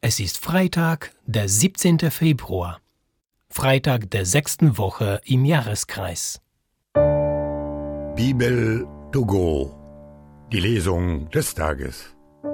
Es ist Freitag, der 17. Februar, Freitag der 6. Woche im Jahreskreis. Bibel to go, die Lesung des Tages.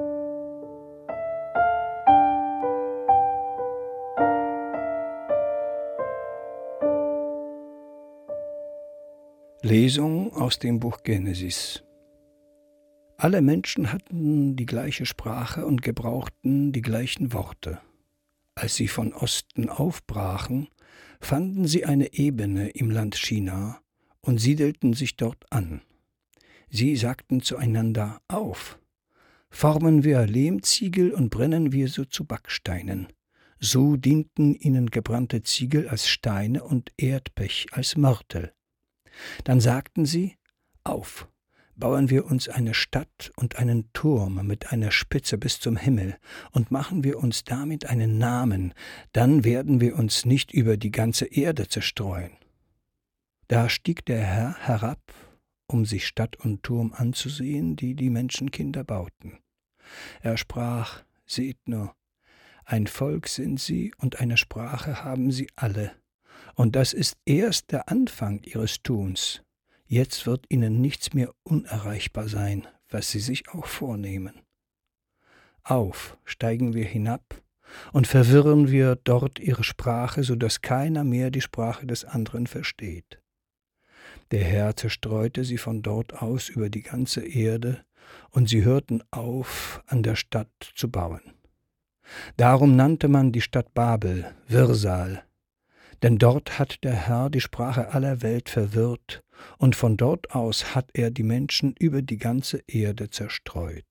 Lesung aus dem Buch Genesis. Alle Menschen hatten die gleiche Sprache und gebrauchten die gleichen Worte. Als sie von Osten aufbrachen, fanden sie eine Ebene im Land Shinar und siedelten sich dort an. Sie sagten zueinander: Auf, formen wir Lehmziegel und brennen wir sie zu Backsteinen. So dienten ihnen gebrannte Ziegel als Steine und Erdpech als Mörtel. Dann sagten sie: Auf, bauen wir uns eine Stadt und einen Turm mit einer Spitze bis zum Himmel und machen wir uns damit einen Namen, dann werden wir uns nicht über die ganze Erde zerstreuen. Da stieg der Herr herab, um sich Stadt und Turm anzusehen, die die Menschenkinder bauten. Er sprach: Seht nur, ein Volk sind sie und eine Sprache haben sie alle. Und das ist erst der Anfang ihres Tuns. Jetzt wird ihnen nichts mehr unerreichbar sein, was sie sich auch vornehmen. Auf, steigen wir hinab und verwirren wir dort ihre Sprache, so dass keiner mehr die Sprache des anderen versteht. Der Herr zerstreute sie von dort aus über die ganze Erde, und sie hörten auf, an der Stadt zu bauen. Darum nannte man die Stadt Babel, Wirrsal, denn dort hat der Herr die Sprache aller Welt verwirrt, und von dort aus hat er die Menschen über die ganze Erde zerstreut.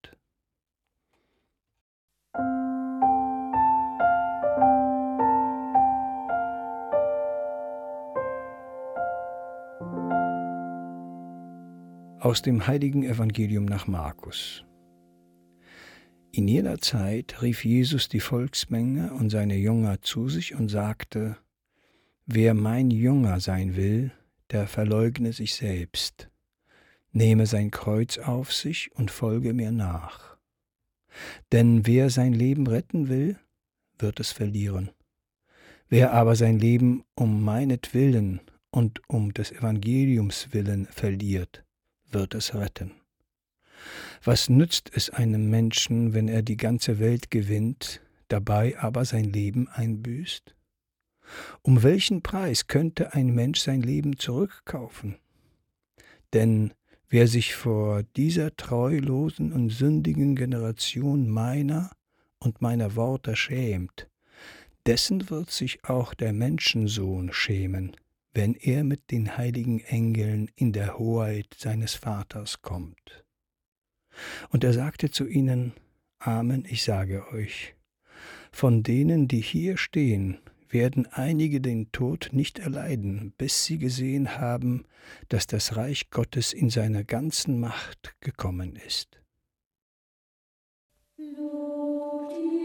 Aus dem heiligen Evangelium nach Markus. In jener Zeit rief Jesus die Volksmenge und seine Jünger zu sich und sagte: Wer mein Jünger sein will, der verleugne sich selbst, nehme sein Kreuz auf sich und folge mir nach. Denn wer sein Leben retten will, wird es verlieren. Wer aber sein Leben um meinetwillen und um des Evangeliums willen verliert, wird es retten. Was nützt es einem Menschen, wenn er die ganze Welt gewinnt, dabei aber sein Leben einbüßt? Um welchen Preis könnte ein Mensch sein Leben zurückkaufen? Denn wer sich vor dieser treulosen und sündigen Generation meiner und meiner Worte schämt, dessen wird sich auch der Menschensohn schämen, wenn er mit den heiligen Engeln in der Hoheit seines Vaters kommt. Und er sagte zu ihnen: Amen, ich sage euch, von denen, die hier stehen, werden einige den Tod nicht erleiden, bis sie gesehen haben, dass das Reich Gottes in seiner ganzen Macht gekommen ist. Lob